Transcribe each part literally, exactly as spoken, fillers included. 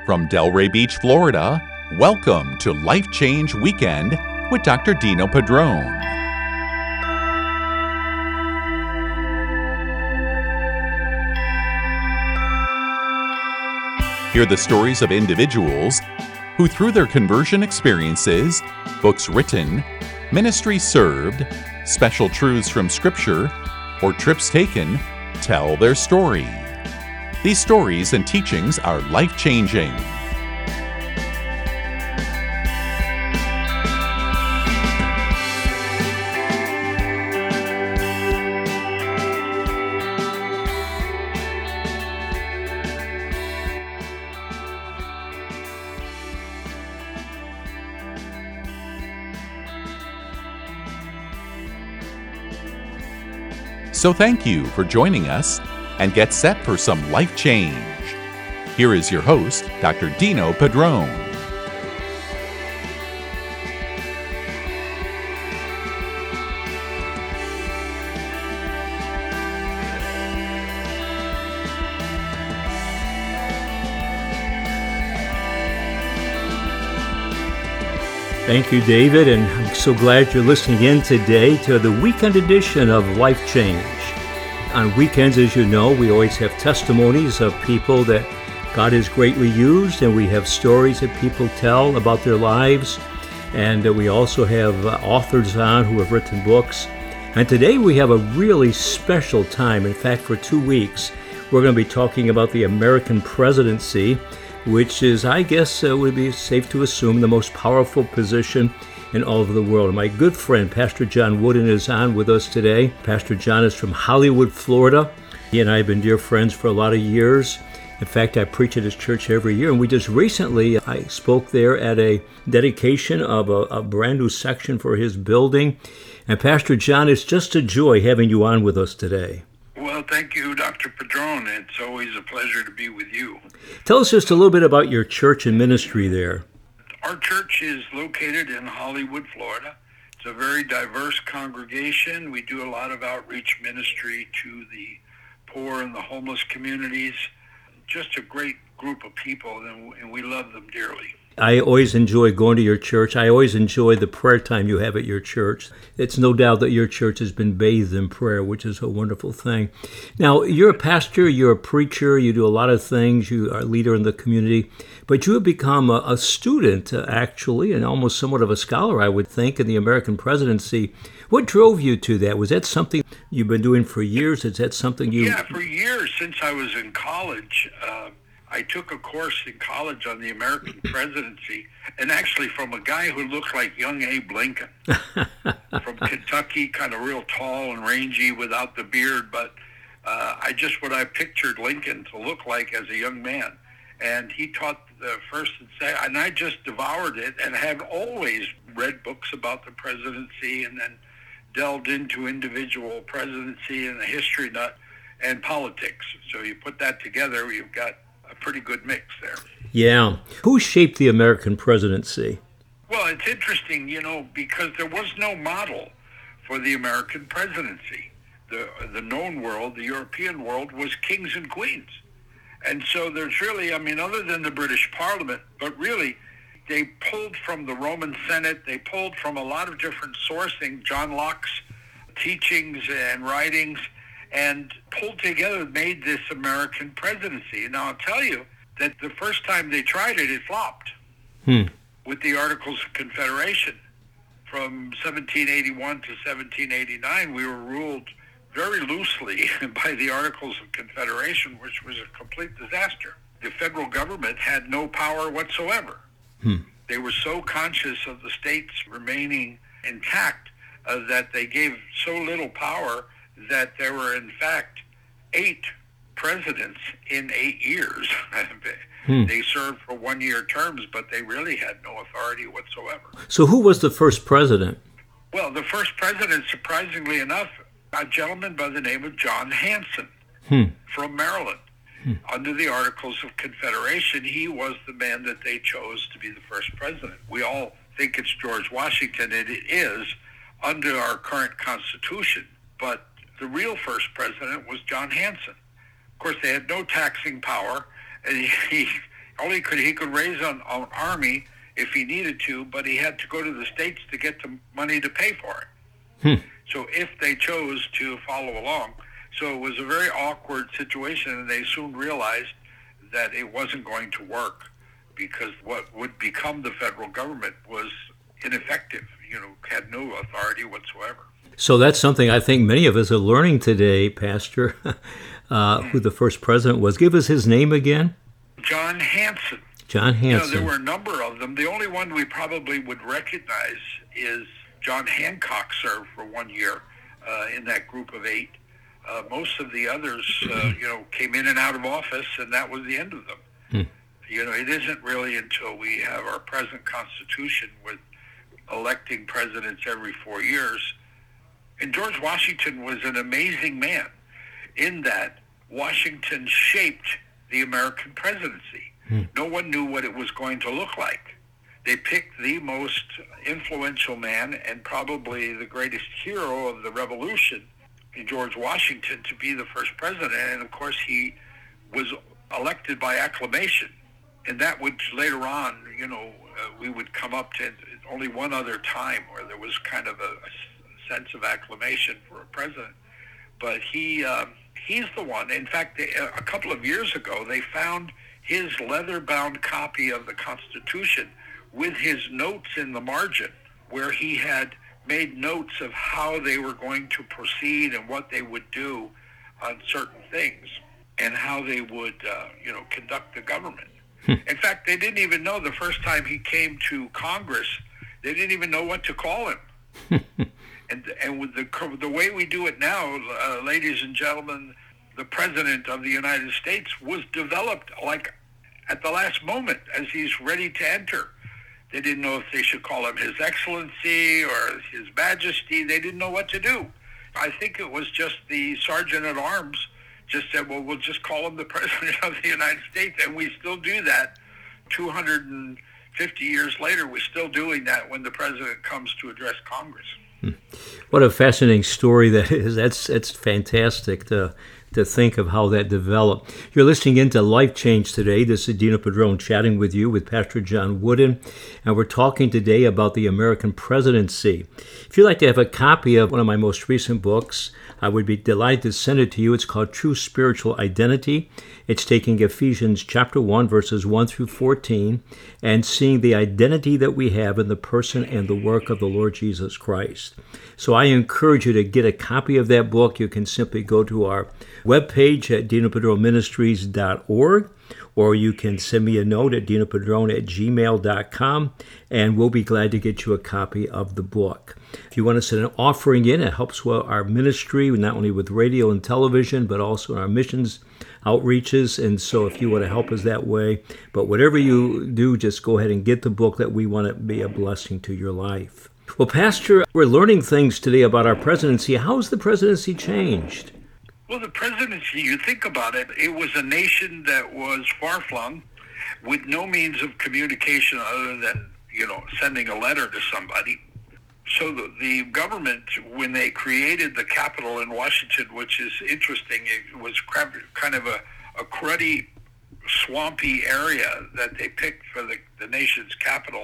From Delray Beach, Florida, welcome to Life Change Weekend with Doctor Dino Padrone. Hear the stories of individuals who, through their conversion experiences, books written, ministry served, special truths from Scripture, or trips taken, tell their story. These stories and teachings are life-changing. So thank you for joining us, and get set for some life change. Here is your host, Doctor Dino Padrone. Thank you, David, and I'm so glad you're listening in today to the weekend edition of Life Change. On weekends, as you know, we always have testimonies of people that God has greatly used, and we have stories that people tell about their lives, and we also have authors on who have written books. And today we have a really special time. In fact, for two weeks, we're going to be talking about the American presidency, which is, I guess, uh, would be safe to assume, the most powerful position in all of the world. My good friend, Pastor John Wooden, is on with us today. Pastor John is from Hollywood, Florida. He and I have been dear friends for a lot of years. In fact, I preach at his church every year, and we just recently, I spoke there at a dedication of a, a brand new section for his building. And Pastor John, it's just a joy having you on with us today. Well, thank you, Doctor Padrone. It's always a pleasure to be with you. Tell us just a little bit about your church and ministry there. Our church is located in Hollywood, Florida. It's a very diverse congregation. We do a lot of outreach ministry to the poor and the homeless communities. Just a great group of people, and we love them dearly. I always enjoy going to your church. I always enjoy the prayer time you have at your church. It's no doubt that your church has been bathed in prayer, which is a wonderful thing. Now, you're a pastor, you're a preacher, you do a lot of things, you are a leader in the community, but you have become a, a student, uh, actually, and almost somewhat of a scholar, I would think, in the American presidency. What drove you to that? Was that something you've been doing for years? Is that something you... Yeah, for years, since I was in college. Uh, I took a course in college on the American presidency, and actually from a guy who looked like young Abe Lincoln, from Kentucky, kind of real tall and rangy without the beard, but uh, I just what I pictured Lincoln to look like as a young man. And he taught the first and second, and I just devoured it and have always read books about the presidency and then delved into individual presidency and the history nut and politics. So you put that together, you've got a pretty good mix there. Yeah. Who shaped the American presidency? Well, it's interesting, you know, because there was no model for the American presidency. The the known world, the European world, was kings and queens. And so there's really, I mean, other than the British Parliament, but really, they pulled from the Roman Senate, they pulled from a lot of different sourcing, John Locke's teachings and writings, and pulled together, made this American presidency. Now, I'll tell you that the first time they tried it, it flopped Hmm. with the Articles of Confederation. From seventeen eighty-one to seventeen eighty-nine, we were ruled very loosely by the Articles of Confederation, which was a complete disaster. The federal government had no power whatsoever. Hmm. They were so conscious of the states remaining intact uh, that they gave so little power that there were, in fact, eight presidents in eight years. hmm. They served for one-year terms, but they really had no authority whatsoever. So who was the first president? Well, the first president, surprisingly enough, a gentleman by the name of John Hanson hmm. from Maryland. Hmm. Under the Articles of Confederation, he was the man that they chose to be the first president. We all think it's George Washington, and it is under our current Constitution, but the real first president was John Hanson. Of course, they had no taxing power, and he, he only could he could raise an, an army if he needed to, but he had to go to the States to get the money to pay for it. Hmm. So if they chose to follow along. So it was a very awkward situation, and they soon realized that it wasn't going to work because what would become the federal government was ineffective, you know, had no authority whatsoever. So that's something I think many of us are learning today, Pastor, uh, who the first president was. Give us his name again. John Hanson. John Hanson. You know, there were a number of them. The only one we probably would recognize is John Hancock served for one year uh, in that group of eight. Uh, most of the others, uh, you know, came in and out of office, and that was the end of them. Hmm. You know, it isn't really until we have our present Constitution with electing presidents every four years. And George Washington was an amazing man in that Washington shaped the American presidency. Hmm. No one knew what it was going to look like. They picked the most influential man and probably the greatest hero of the Revolution, in George Washington, to be the first president. And of course, he was elected by acclamation. And that would later on, you know, uh, we would come up to only one other time where there was kind of a, a sense of acclamation for a president. But he um, he's the one. In fact, they, a couple of years ago, they found his leather-bound copy of the Constitution with his notes in the margin, where he had made notes of how they were going to proceed and what they would do on certain things and how they would, uh, you know, conduct the government. Hmm. In fact, they didn't even know the first time he came to Congress, they didn't even know what to call him. and and with the the way we do it now, uh, ladies and gentlemen, the President of the United States was developed like at the last moment as he's ready to enter. They didn't know if they should call him His Excellency or His Majesty. They didn't know what to do. I think it was just the Sergeant at Arms just said, well, we'll just call him the President of the United States. And we still do that two hundred fifty years later. We're still doing that when the President comes to address Congress. Hmm. What a fascinating story that is. That's, that's fantastic to to think of how that developed. You're listening into Life Change today. This is Dino Padron chatting with you with Pastor John Wooden, and we're talking today about the American presidency. If you'd like to have a copy of one of my most recent books, I would be delighted to send it to you. It's called True Spiritual Identity. It's taking Ephesians chapter one, verses one through fourteen, and seeing the identity that we have in the person and the work of the Lord Jesus Christ. So I encourage you to get a copy of that book. You can simply go to our webpage at dino padron ministries dot org, or you can send me a note at dino padron at gmail dot com, and we'll be glad to get you a copy of the book. If you want to send an offering in, it helps with our ministry, not only with radio and television, but also in our missions outreaches. And so if you want to help us that way, but whatever you do, just go ahead and get the book, that we want to be a blessing to your life. Well, Pastor, we're learning things today about our presidency. How has the presidency changed? Well, the presidency, you think about it, it was a nation that was far-flung with no means of communication other than, you know, sending a letter to somebody. So the, the government, when they created the Capitol in Washington, which is interesting, it was kind of a, a cruddy, swampy area that they picked for the, the nation's capital.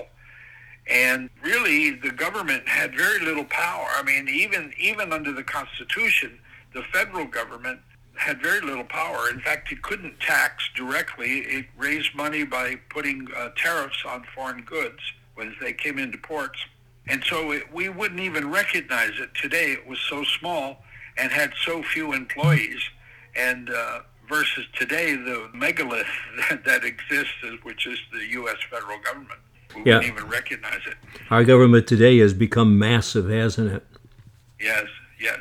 And really, the government had very little power. I mean, even even under the Constitution, the federal government had very little power. In fact, it couldn't tax directly. It raised money by putting uh, tariffs on foreign goods when they came into ports. And so it, we wouldn't even recognize it today. It was so small and had so few employees. And uh, versus today, the megalith that, that exists, which is the U S federal government. We yeah. wouldn't even recognize it. Our government today has become massive, hasn't it? Yes, yes.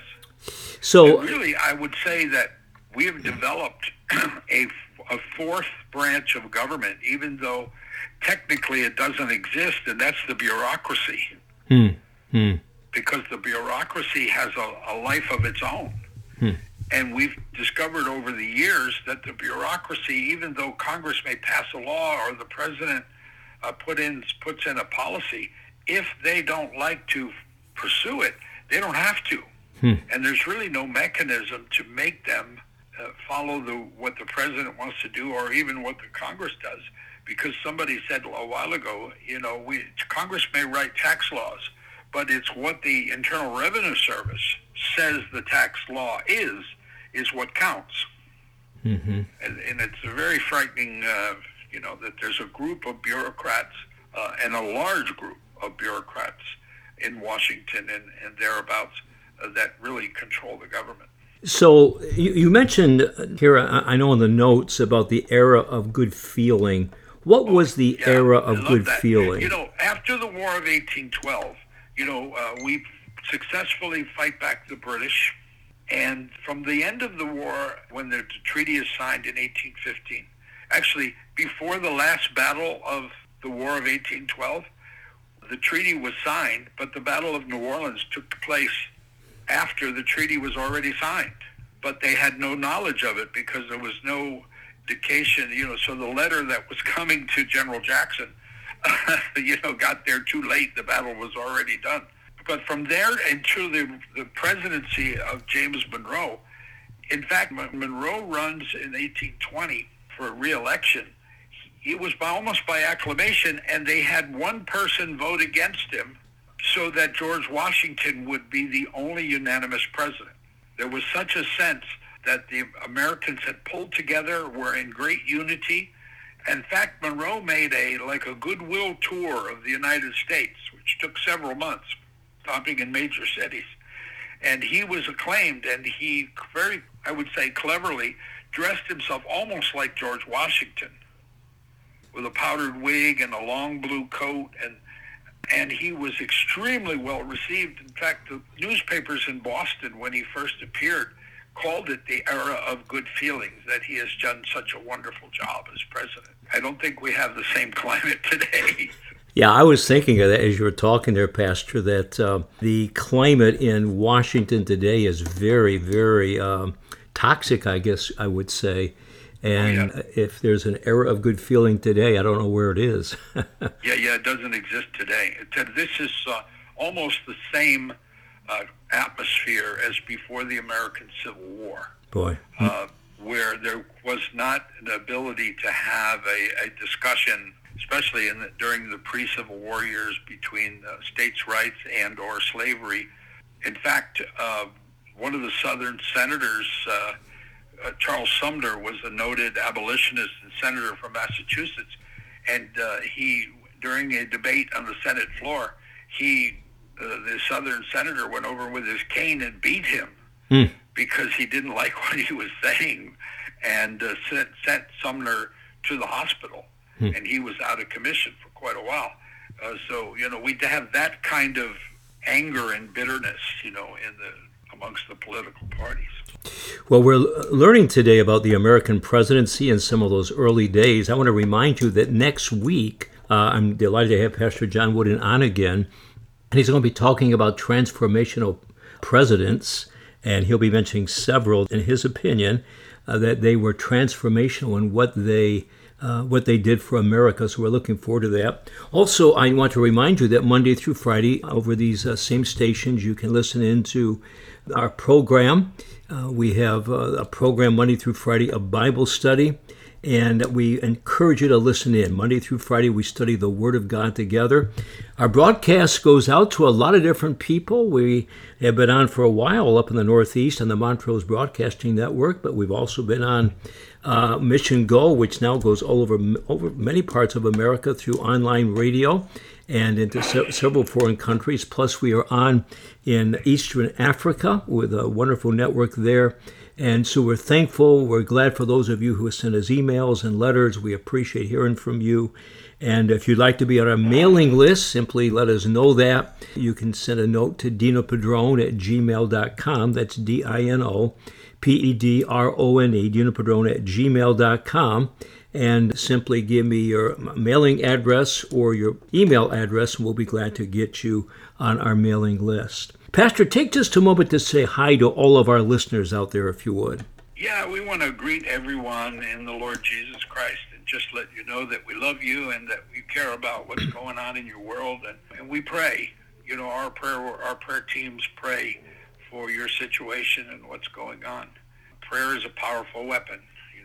So and really, I would say that we have developed a, a fourth branch of government, even though technically it doesn't exist, and that's the bureaucracy. Hmm. Hmm. Because the bureaucracy has a, a life of its own. Hmm. And we've discovered over the years that the bureaucracy, even though Congress may pass a law or the president uh, put in puts in a policy, if they don't like to pursue it, they don't have to. Hmm. And there's really no mechanism to make them uh, follow the what the president wants to do or even what the Congress does, because somebody said a while ago, you know, we Congress may write tax laws, but it's what the Internal Revenue Service says the tax law is, is what counts. Mm-hmm. And, and it's a very frightening, uh, you know, that there's a group of bureaucrats uh, and a large group of bureaucrats in Washington and, and thereabouts uh, that really control the government. So you, you mentioned here, I, I know in the notes about the era of good feeling. What was the yeah, era of good that. feeling? You know, after the War of eighteen twelve, you know, uh, we successfully fight back the British. And from the end of the war, when the treaty is signed in eighteen fifteen, actually before the last battle of the War of eighteen twelve, the treaty was signed, but the Battle of New Orleans took place after the treaty was already signed. But they had no knowledge of it because there was no indication, you know, so the letter that was coming to General Jackson, you know, got there too late. The battle was already done. But from there into the, the presidency of James Monroe, in fact, Monroe runs in eighteen twenty for re-election. It was by, almost by acclamation, and they had one person vote against him so that George Washington would be the only unanimous president. There was such a sense that the Americans had pulled together, were in great unity. In fact, Monroe made a like a goodwill tour of the United States, which took several months, stopping in major cities. And he was acclaimed, and he very, I would say, cleverly dressed himself almost like George Washington, with a powdered wig and a long blue coat, and and he was extremely well received. In fact, the newspapers in Boston, when he first appeared, called it the era of good feelings, that he has done such a wonderful job as president. I don't think we have the same climate today. Yeah, I was thinking of that as you were talking there, Pastor, that uh, the climate in Washington today is very, very um, toxic, I guess I would say. And oh, yeah. if there's an era of good feeling today, I don't know where it is. yeah, yeah, it doesn't exist today. This is uh, almost the same uh, atmosphere as before the American Civil War. Boy. Uh, where there was not an ability to have a, a discussion, especially in the, during the pre-Civil War years, between uh, states' rights and or slavery. In fact, uh, one of the Southern senators, uh, uh, Charles Sumner, was a noted abolitionist and senator from Massachusetts, and uh, he, during a debate on the Senate floor, he, uh, the Southern senator, went over with his cane and beat him. Mm. because he didn't like what he was saying, and uh, sent, sent Sumner to the hospital, hmm. and he was out of commission for quite a while. Uh, so, you know, we have that kind of anger and bitterness, you know, in the amongst the political parties. Well, we're learning today about the American presidency and some of those early days. I want to remind you that next week, uh, I'm delighted to have Pastor John Wooden on again, and he's going to be talking about transformational presidents. And he'll be mentioning several, in his opinion, uh, that they were transformational in what they uh, what they did for America. So we're looking forward to that. Also, I want to remind you that Monday through Friday, over these uh, same stations, you can listen into our program. Uh, we have uh, a program Monday through Friday, a Bible study. And we encourage you to listen in. Monday through Friday, we study the Word of God together. Our broadcast goes out to a lot of different people. We have been on for a while up in the Northeast on the Montrose Broadcasting Network, but we've also been on uh, Mission Go, which now goes all over, over many parts of America through online radio and into se- several foreign countries. Plus, we are on in Eastern Africa with a wonderful network there. And so we're thankful. We're glad for those of you who have sent us emails and letters. We appreciate hearing from you. And if you'd like to be on our mailing list, simply let us know that. You can send a note to Dino Padrone at gmail dot com. That's D I N O P E D R O N E, Dino Padrone at gmail dot com. And simply give me your mailing address or your email address, and we'll be glad to get you on our mailing list. Pastor, take just a moment to say hi to all of our listeners out there, if you would. Yeah, we want to greet everyone in the Lord Jesus Christ and just let you know that we love you and that we care about what's going on in your world. And, and we pray, you know, our prayer, our prayer teams pray for your situation and what's going on. Prayer is a powerful weapon. You know,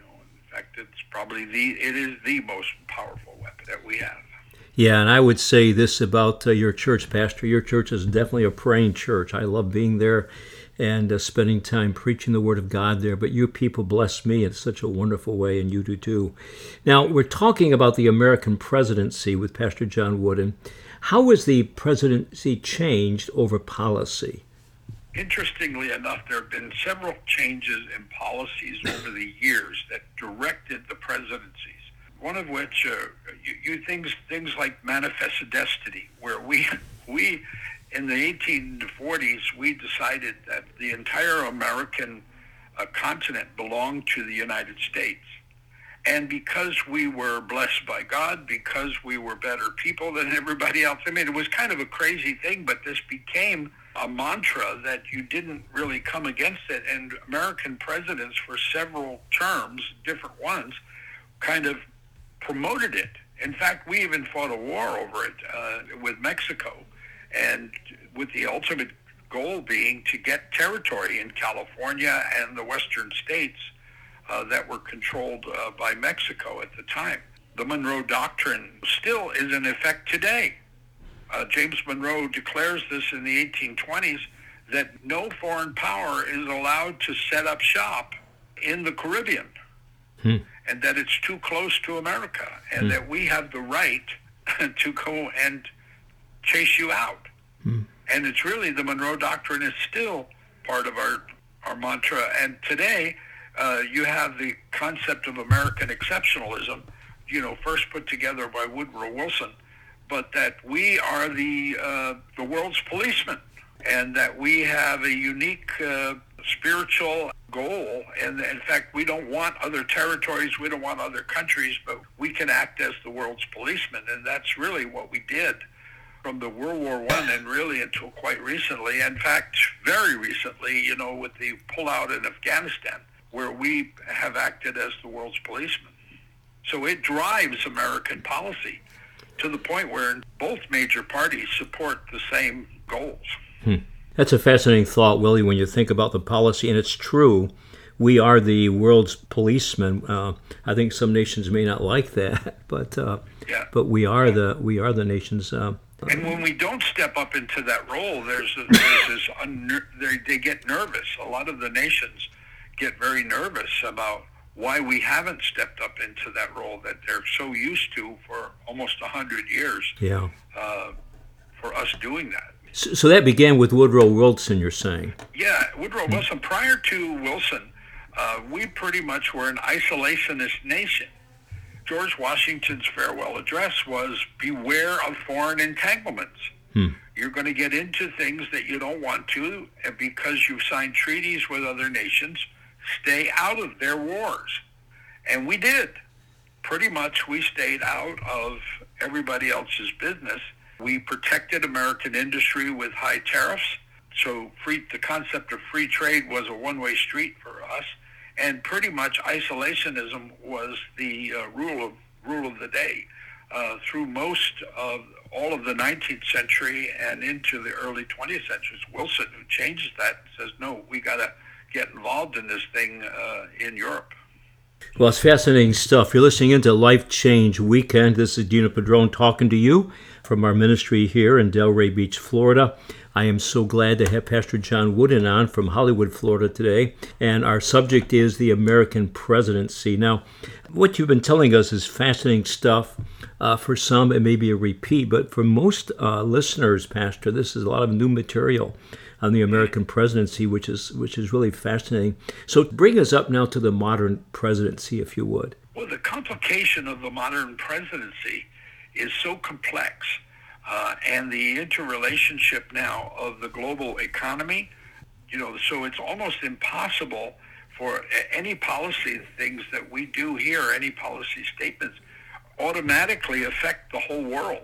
In fact, it's probably the, it is the most powerful weapon that we have. Yeah, and I would say this about uh, your church, Pastor. Your church is definitely a praying church. I love being there and uh, spending time preaching the Word of God there. But you people bless me in such a wonderful way, and you do too. Now, we're talking about the American presidency with Pastor John Wooden. How has the presidency changed over policy? Interestingly enough, there have been several changes in policies over the years that directed the presidencies. One of which, uh, you, you things things like manifest destiny, where we we in the eighteen forties we decided that the entire American uh, continent belonged to the United States, and because we were blessed by God, because we were better people than everybody else. I mean, it was kind of a crazy thing, but this became a mantra that you didn't really come against it, and American presidents for several terms, different ones, kind of promoted it. In fact, we even fought a war over it uh, with Mexico, and with the ultimate goal being to get territory in California and the western states uh, that were controlled uh, by Mexico at the time. The Monroe Doctrine still is in effect today. Uh, James Monroe declares this in the eighteen twenties, that no foreign power is allowed to set up shop in the Caribbean. Hmm. And that it's too close to America, and mm. that we have the right to go and chase you out. Mm. And it's really, the Monroe Doctrine is still part of our, our mantra. And today, uh, you have the concept of American exceptionalism, you know, first put together by Woodrow Wilson, but that we are the uh, the world's policemen, and that we have a unique uh, spiritual goal, and in fact we don't want other territories, we don't want other countries, but we can act as the world's policeman. And that's really what we did from the World War One and really until quite recently. In fact, very recently, you know, with the pullout in Afghanistan, where we have acted as the world's policeman. So it drives American policy to the point where both major parties support the same goals. Hmm. That's a fascinating thought, Willie, when you think about the policy, and it's true. We are the world's policemen. Uh, I think some nations may not like that, but uh, yeah. but we are the we are the nation's. Uh, and when we don't step up into that role, there's, a, there's this un- they, they get nervous. A lot of the nations get very nervous about why we haven't stepped up into that role that they're so used to for almost a hundred years. Yeah. Uh, for us doing that. So, so that began with Woodrow Wilson, you're saying? Yeah, Woodrow Wilson. Prior to Wilson, uh, we pretty much were an isolationist nation. George Washington's farewell address was, beware of foreign entanglements. Hmm. You're going to get into things that you don't want to, and because you've signed treaties with other nations, stay out of their wars. And we did. Pretty much we stayed out of everybody else's business. We protected American industry with high tariffs. So free, the concept of free trade was a one-way street for us. And pretty much isolationism was the uh, rule of rule of the day uh, through most of all of the nineteenth century and into the early twentieth century. It's Wilson who changes that and says, no, we got to get involved in this thing uh, in Europe. Well, it's fascinating stuff. You're listening into Life Change Weekend. This is Dino Padron talking to you from our ministry here in Delray Beach, Florida. I am so glad to have Pastor John Wooden on from Hollywood, Florida today. And our subject is the American presidency. Now, what you've been telling us is fascinating stuff. Uh, for some, it may be a repeat, but for most uh, listeners, Pastor, this is a lot of new material on the American presidency, which is which is really fascinating. So bring us up now to the modern presidency, if you would. Well, the complication of the modern presidency is so complex, uh, and the interrelationship now of the global economy, you know, so it's almost impossible for any policy things that we do here, any policy statements, automatically affect the whole world.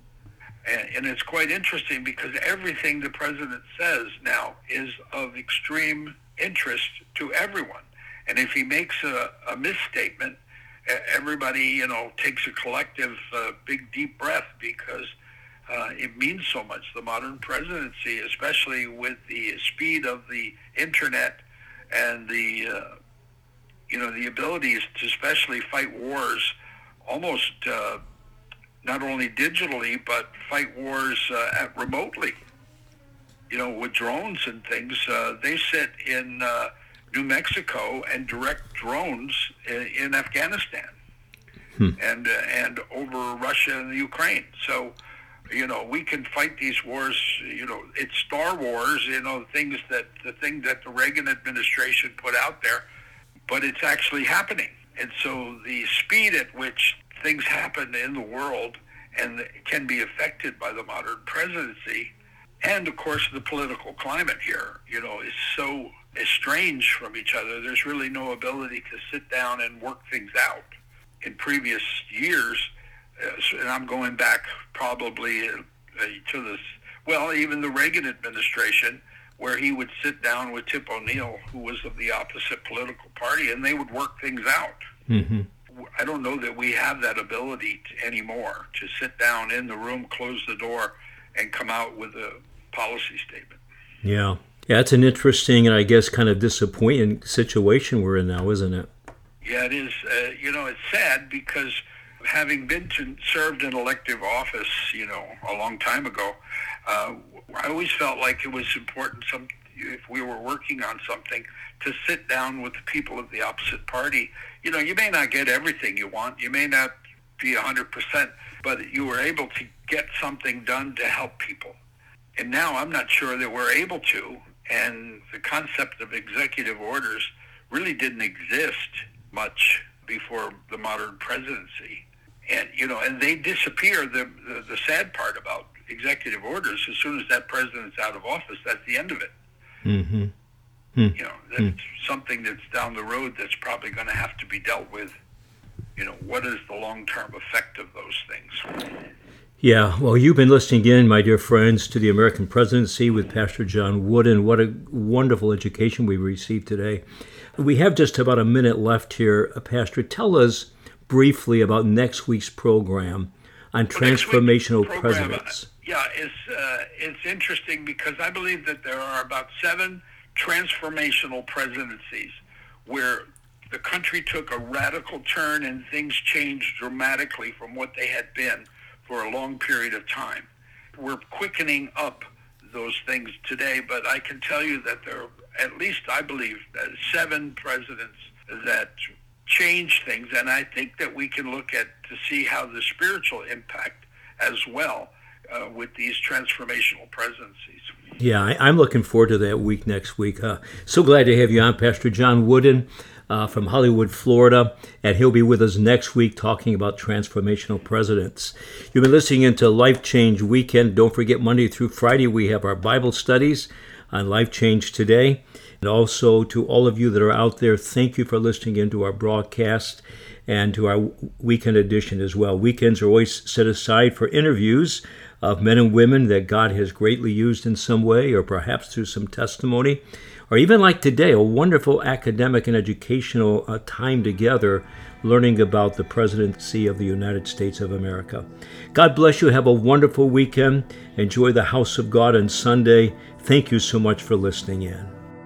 And, and it's quite interesting because everything the president says now is of extreme interest to everyone. And if he makes a, a misstatement, everybody, you know, takes a collective uh, big deep breath because uh, it means so much. The modern presidency, especially with the speed of the internet and the uh, you know, the abilities to especially fight wars almost uh, not only digitally, but fight wars uh, at remotely. You know, with drones and things, uh, they sit in uh, New Mexico and direct drones in, in Afghanistan hmm. and uh, and over Russia and the Ukraine. So, you know, we can fight these wars. You know, it's Star Wars. You know, things that the thing that the Reagan administration put out there, but it's actually happening. And so the speed at which things happen in the world and can be affected by the modern presidency, and of course the political climate here, you know, is so estranged from each other. There's really no ability to sit down and work things out. In previous years, uh, and I'm going back probably uh, to this, well, even the Reagan administration, where he would sit down with Tip O'Neill, who was of the opposite political party, and they would work things out. Mm-hmm. I don't know that we have that ability to, anymore to sit down in the room, close the door, and come out with a policy statement. Yeah. Yeah, it's an interesting and I guess kind of disappointing situation we're in now, isn't it? Yeah, it is. Uh, you know, it's sad because having been to, served in elective office, you know, a long time ago, uh, I always felt like it was important, some, if we were working on something, to sit down with the people of the opposite party. You know, you may not get everything you want. You may not be one hundred percent, but you were able to get something done to help people. And now I'm not sure that we're able to. And the concept of executive orders really didn't exist much before the modern presidency. And, you know, and they disappear. The, the, the sad part about executive orders, as soon as that president's out of office, that's the end of it. Mm-hmm. Mm. You know, that's mm. something that's down the road that's probably going to have to be dealt with. You know, what is the long-term effect of those things? Yeah, well, you've been listening in, my dear friends, to the American Presidency with Pastor John Wooden. What a wonderful education we received today. We have just about a minute left here. Uh, Pastor, tell us briefly about next week's program on well, transformational program, presidents. Yeah, it's, uh, it's interesting because I believe that there are about seven transformational presidencies where the country took a radical turn and things changed dramatically from what they had been for a long period of time. We're quickening up those things today, but I can tell you that there are, at least I believe, uh, seven presidents that changed things, and I think that we can look at to see how the spiritual impact as well uh, with these transformational presidencies. Yeah, I, I'm looking forward to that week next week. Uh, so glad to have you on, Pastor John Wooden uh, from Hollywood, Florida, and he'll be with us next week talking about transformational presidents. You've been listening into Life Change Weekend. Don't forget, Monday through Friday, we have our Bible studies on Life Change Today. And also to all of you that are out there, thank you for listening into our broadcast and to our weekend edition as well. Weekends are always set aside for interviews of men and women that God has greatly used in some way, or perhaps through some testimony, or even like today, a wonderful academic and educational uh, time together learning about the presidency of the United States of America. God bless you. Have a wonderful weekend. Enjoy the house of God on Sunday. Thank you so much for listening in.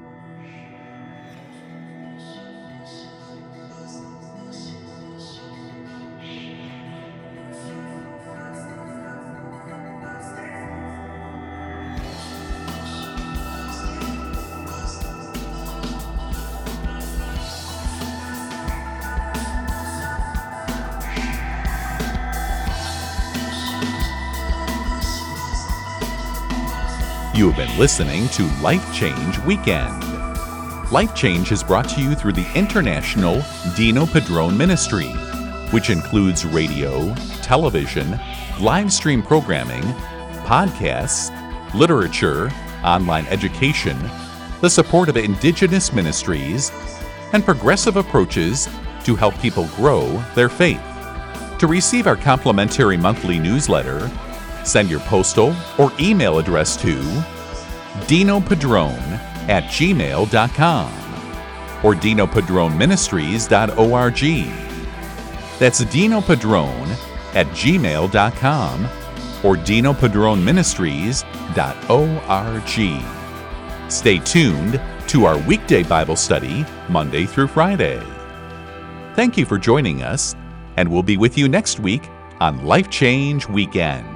You have been listening to Life Change Weekend. Life Change is brought to you through the International Dino Padrone Ministry, which includes radio, television, live stream programming, podcasts, literature, online education, the support of indigenous ministries, and progressive approaches to help people grow their faith. To receive our complimentary monthly newsletter, send your postal or email address to dinopadrone at gmail dot com or dino padrone ministries dot org. That's dinopadrone at gmail dot com or dino padrone ministries dot org. Stay tuned to our weekday Bible study Monday through Friday. Thank you for joining us, and we'll be with you next week on Life Change Weekend.